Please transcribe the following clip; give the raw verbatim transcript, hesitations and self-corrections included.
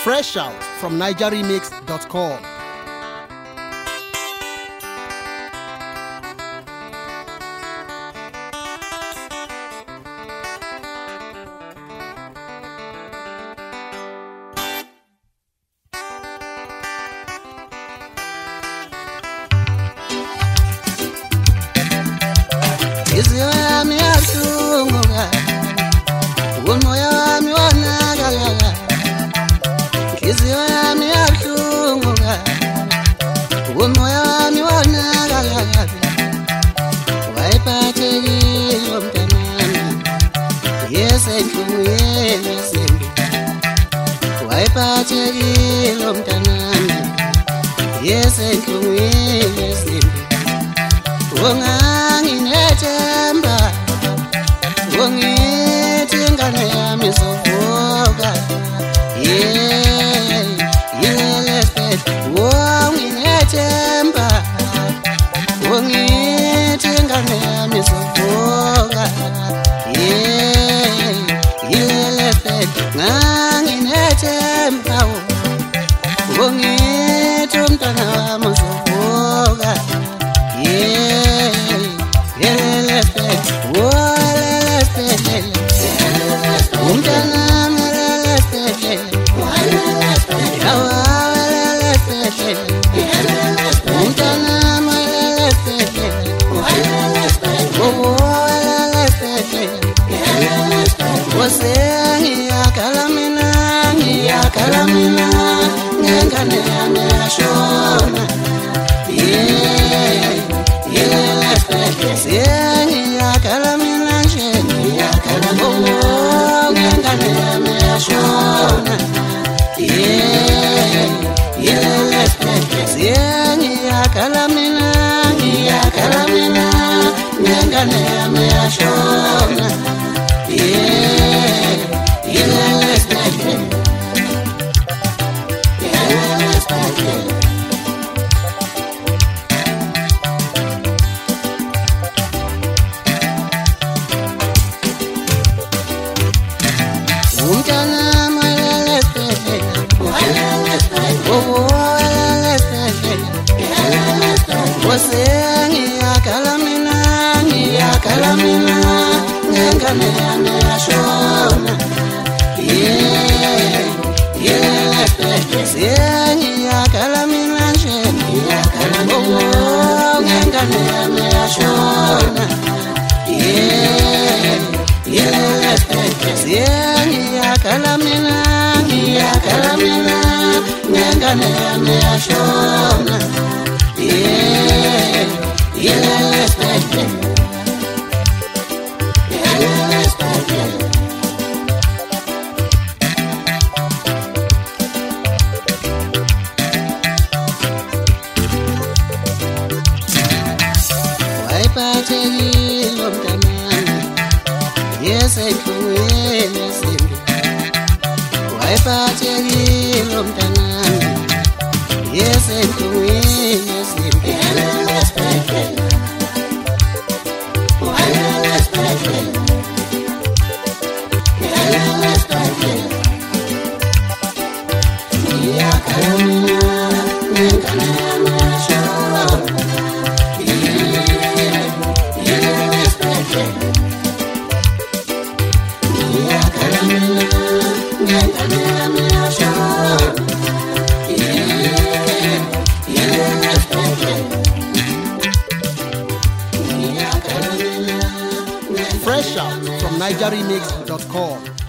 Fresh out from niger remix dot com. Yes, and you yes, Wongangi netemba, Wongi tingane misofoga, yeah, yeah, Wongi netemba, Wongi tingane misofoga, yeah, yeah, Nangi netemba, Wongi tumtana misofoga. Yeah, yeah, let's play. Whoa, let's play. Umtana, let's play. Let's play. Let's play. Umtana, let's play. Let's play. Whoa, let's play. Let's play. Wose ya kalamina, ya kalamina, ngane ane ashona. Yeah. Siengi ya kalamina sheni ya kalamina ngengane me ashona. Yeah, yeah, let's play. Siengi ya kalamina ya kalamina ngengane me ashona. Yeah, yeah, let's play. Yeah, let's play. Umtana let's play, let's play, oh let's play, let's play. Wasengi ya kalamina, ya kalamina, ngengane ane ashona. Yeah, yeah, let's play. Wasengi ya kalamina, ya kalamina, oh ngengane ane ashona. Yeah, yeah, let's play. Yeah, kalamina, ya kalamina, ngengane me ashona. Yeah, yeah, let's play. Yeah, let's play. Why party lomtanani? Yes, I can. Yes, I party lomtanani. Yes, I can. Yes, let's play. Let's play. Let's play. Ya kalamina, ngengane me ashona. Yeah, yeah, let's play. Ya kalamina, ngengane me ashona. Yeah, yeah, let's play. Ya kalamina. Fresh out from niger remix dot com.